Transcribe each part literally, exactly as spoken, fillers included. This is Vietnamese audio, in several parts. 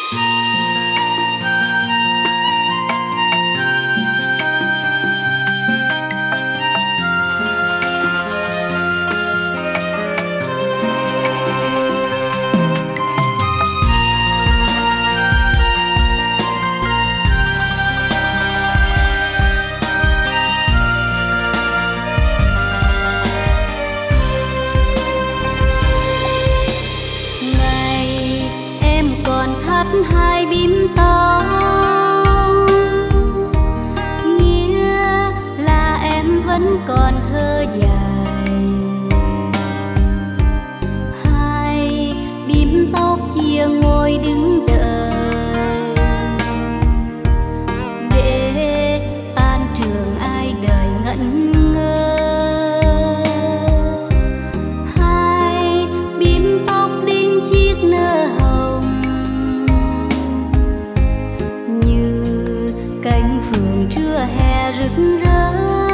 Hai bím to nghĩa là em vẫn còn thơ dài. Hai bím tóc chia ngồi đứng đợi để tan trường ai đời ngẩn ngơ. Hai bím tóc đinh chiếc nơ hồng cánh phượng trưa hè rực rỡ,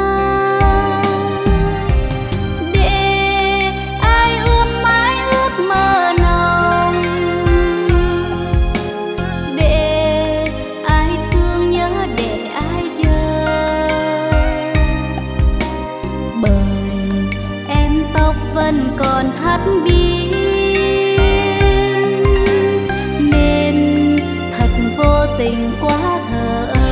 để ai ươm mãi ước mơ nồng, để ai thương nhớ, để ai chờ. Bởi em tóc vẫn còn thắt biếc nên thật vô tình quá thờ ơ.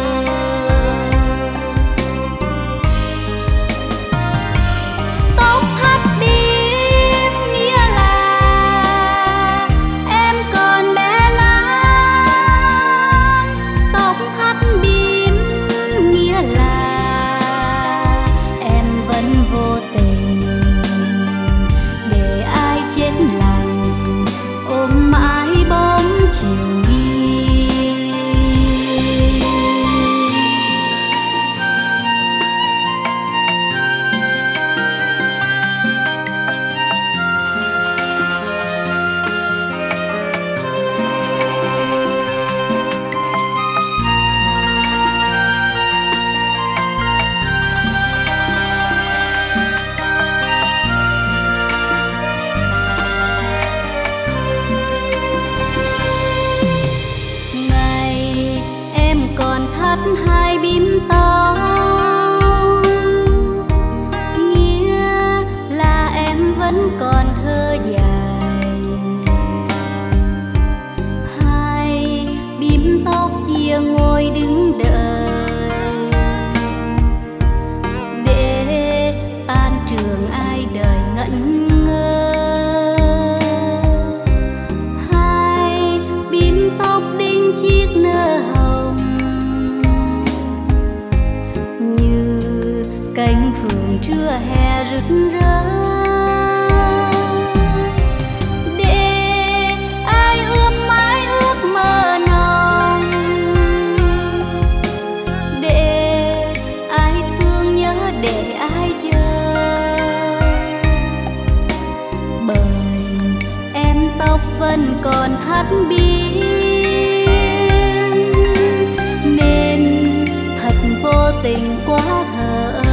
Hai bím to nghĩa là em vẫn còn thơ dài. Hai bím tóc chia ngồi đứng đợi để tan trường ai đời ngẩn ngơ. Hai bím tóc đinh chiếc nơ hồng cánh phượng trưa hè rực rỡ, để ai ươm mãi ước mơ nồng, để ai thương nhớ, để ai chờ. Bởi em tóc vẫn còn thắt biếc nên thật vô tình quá thờ ơ.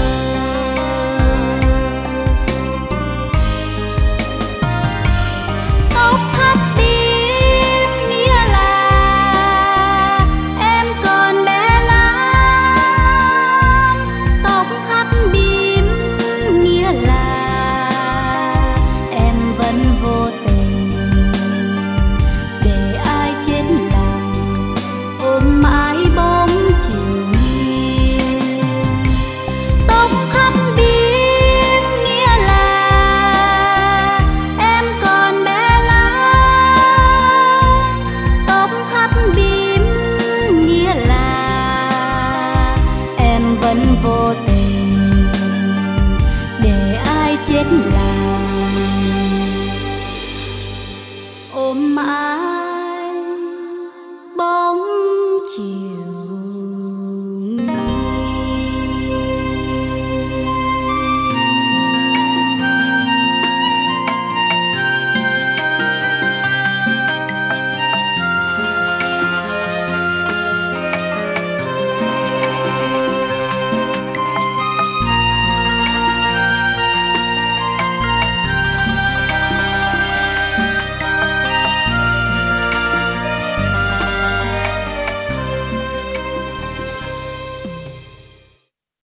Vô tình để ai chết lặng ôm mãi